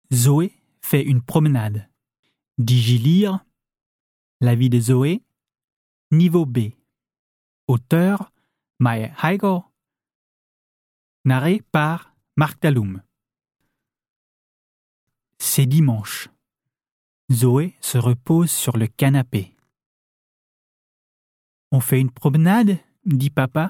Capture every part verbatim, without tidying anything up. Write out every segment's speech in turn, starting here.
Zoé fait une promenade. Dis-je lire La vie de Zoé, niveau B. Auteur Maya Heigl. Narré par Marc Dalloum. C'est dimanche. Zoé se repose sur le canapé. On fait une promenade, dit papa.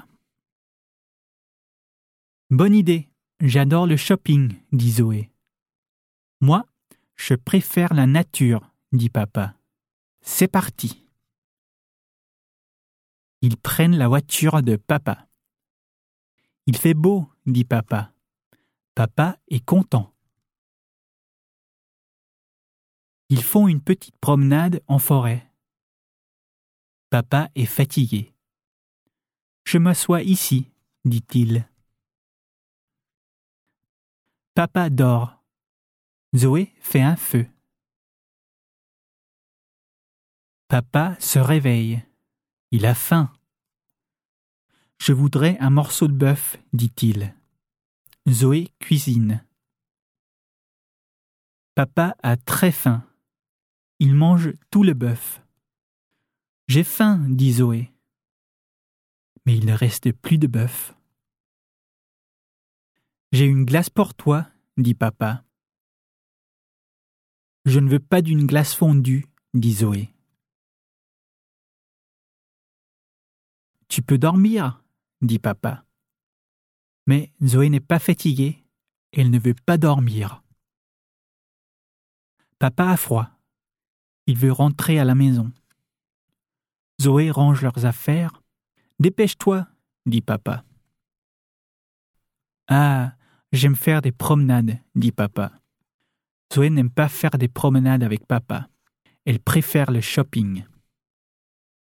Bonne idée, j'adore le shopping, dit Zoé. Moi, je préfère la nature, dit papa. C'est parti. Ils prennent la voiture de papa. Il fait beau, dit papa. Papa est content. Ils font une petite promenade en forêt. Papa est fatigué. Je m'assois ici, dit-il. Papa dort. Zoé fait un feu. Papa se réveille. Il a faim. Je voudrais un morceau de bœuf, dit-il. Zoé cuisine. Papa a très faim. Il mange tout le bœuf. J'ai faim, dit Zoé. Mais il ne reste plus de bœuf. J'ai une glace pour toi, dit papa. Je ne veux pas d'une glace fondue, dit Zoé. Tu peux dormir, dit papa. Mais Zoé n'est pas fatiguée, elle ne veut pas dormir. Papa a froid. Il veut rentrer à la maison. Zoé range leurs affaires. Dépêche-toi, dit papa. Ah, j'aime faire des promenades, dit papa. Zoé n'aime pas faire des promenades avec papa. Elle préfère le shopping.